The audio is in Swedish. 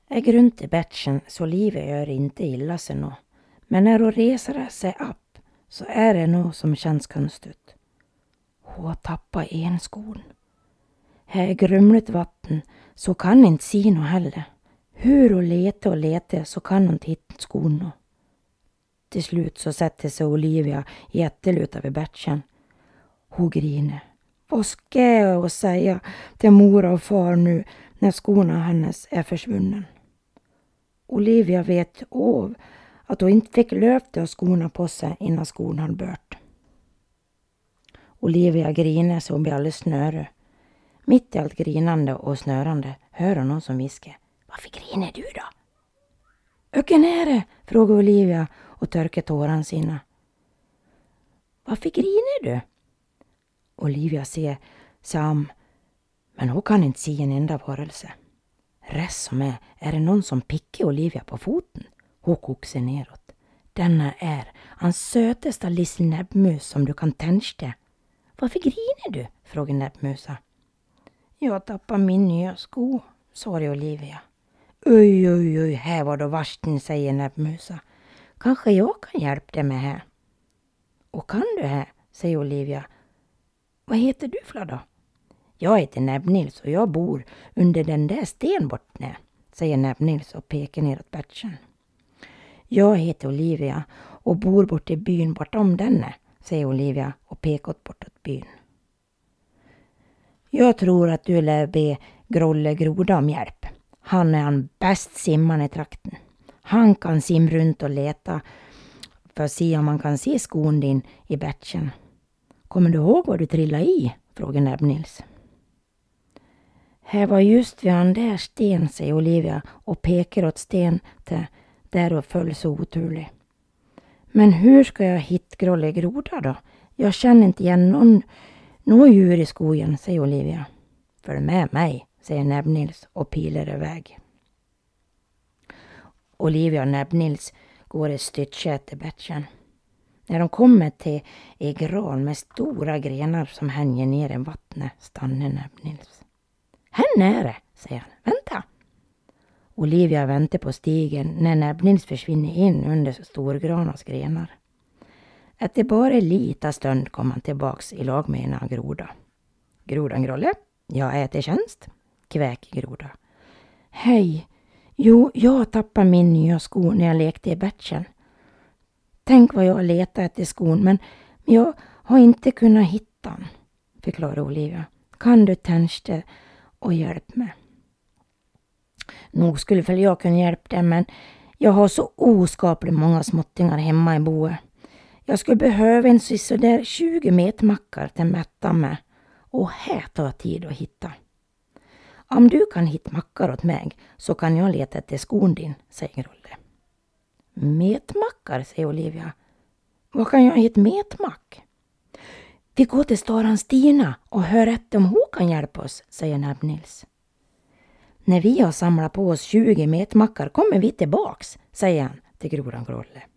Är runt i bätschen så Olivia gör inte illa sig nå. Men när hon reser sig upp så är det något som känns konstigt. Hon tappar en skon. Här är grumligt vatten så kan inte se något heller. Hur hon letar så kan hon inte hitta skon nå. Till slut så sätter sig Olivia jätteluta vid bätschen. Hon griner. Vad ska jag säga till mor och far nu när skorna hennes är försvunnen? Olivia vet av att hon inte fick löfte av skorna på sig innan skorna hade bört. Olivia griner så hon blir alldeles snöre. Mitt i allt grinande och snörande hör hon någon som viskar. Varför griner du då? Öken är det? Frågar Olivia och törkar tårarna sina. Varför griner du? Olivia ser Sam, men hon kan inte se en enda varelse. Rest som är det någon som pickar Olivia på foten. Hon kokar neråt. Denna är hans sötaste lilla näbbmus som du kan tänka. Varför griner du? Frågar näbbmusa. Jag tappar min nya sko, svarade Olivia. Oj, här var då varsten, säger näbbmusa. Kanske jag kan hjälpa dig med här. Och kan du här, säger Olivia. Vad heter du för då? Jag heter Näbb-Nils och jag bor under den där sten bort ner, säger Näbb-Nils och pekar neråt bätschen. Jag heter Olivia och bor bort i byn bortom denne, säger Olivia och pekar bortåt byn. Jag tror att du lär be Grolle Groda om hjälp. Han är han bäst simman i trakten. Han kan simma runt och leta för att se om man kan se skon din i bätschen. Kommer du ihåg vad du trillade i? Frågar Näbb-Nils. Här var just vid han där sten, säger Olivia och pekar åt sten till där och föll så oturlig. Men hur ska jag hitta Grolle Groda då? Jag känner inte igen någon djur i skogen, säger Olivia. Följ med mig, säger Näbb-Nils och pilar iväg. Olivia och Näbb-Nils går ett stycke till bätschen. När de kommer till en gran med stora grenar som hänger ner i vattnet stannar Näbb-Nils. Här är det, säger han. Vänta! Olivia väntar på stigen när Näbb-Nils försvinner in under storgranars grenar. Efter bara en liten stund kom han tillbaks i lag med en groda. Grodan Grolle, jag äter tjänst, kväk Groda. Hej, jo, jag tappade min nya sko när jag lekte i bätschen. Tänk vad jag letat efter skon, men jag har inte kunnat hitta den, förklarar Olivia. Kan du tänka och hjälpa mig? Nog skulle väl jag kunna hjälpa dig, men jag har så oskapligt många småttingar hemma i boet. Jag skulle behöva en så där 20 metmackar till mätta med, och här tar tid att hitta. Om du kan hitta mackar åt mig så kan jag leta efter skon din, säger Grolle. Metmackar, säger Olivia. Vad kan jag hitta metmack? Vi går till staran Stina och hör efter om hon kan hjälpa oss, säger Näbb-Nils. När vi har samlat på oss 20 metmackar kommer vi tillbaks, säger han till grodan Grolle.